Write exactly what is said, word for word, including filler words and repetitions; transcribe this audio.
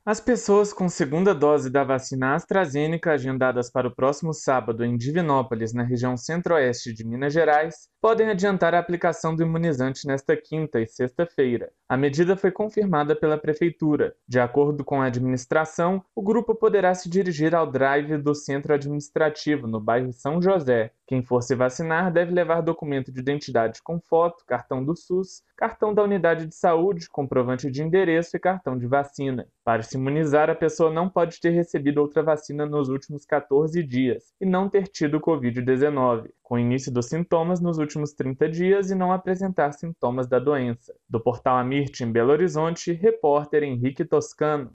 As pessoas com segunda dose da vacina AstraZeneca agendadas para o próximo sábado em Divinópolis, na região centro-oeste de Minas Gerais, podem adiantar a aplicação do imunizante nesta quinta e sexta-feira. A medida foi confirmada pela Prefeitura. De acordo com a administração, o grupo poderá se dirigir ao drive do Centro Administrativo, no bairro São José. Quem for se vacinar deve levar documento de identidade com foto, cartão do SUS, cartão da unidade de saúde, comprovante de endereço e cartão de vacina. Para se imunizar, a pessoa não pode ter recebido outra vacina nos últimos quatorze dias e não ter tido covid dezenove, com início dos sintomas nos últimos trinta dias e não apresentar sintomas da doença. Do portal Amirte, em Belo Horizonte, repórter Henrique Toscano.